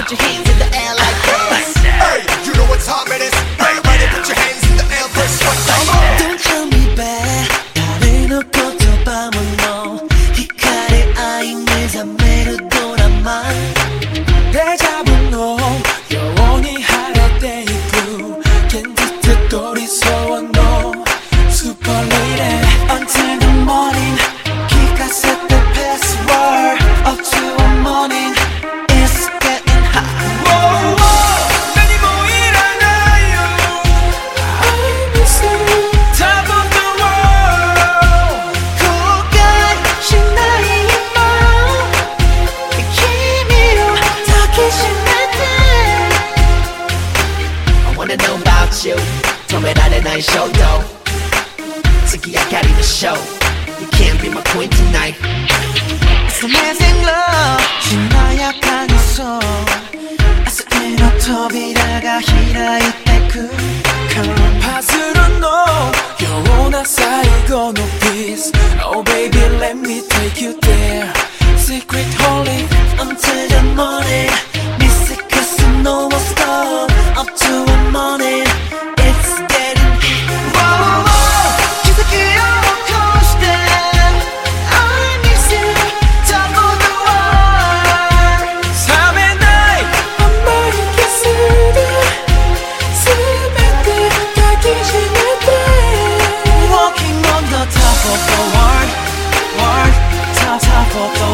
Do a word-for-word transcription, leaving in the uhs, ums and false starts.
put your hands in the air like this. Hey, you know what time it is. Everybody put your hands in the air this one. Come on. Don't tell me back. 나를 놓고 저 밤은 너光아이는 잠에로 돌아만 내 잡은 너 영원히 하라 day blue 캔디 뜻돌이 소원 너 super lady Until the morning 기가 set the password Up to the morning It's getting hot Whoa, whoa, 난이 보이라나요 I miss you top of the world 고가신 나의 맘 기미로 더 기심할 때 I wanna know about you. 도매라는 나의 쇼도 특히 I carry the show. You can't be my queen tonight. It's amazing love 신나야 가능성 아스에너扉が開いてく 파스런 너 영원한 사이고 no peace Oh baby let me take you there Secret holy Until the morning 미스커스 no more stop Up to the morning It's getting Whoa, whoa 계속 기억하고 싶대 I miss you top of the world 삶의 night 한 마리 키스를 스며들 다 기심할 때 Walking on the top of the world World Top top of the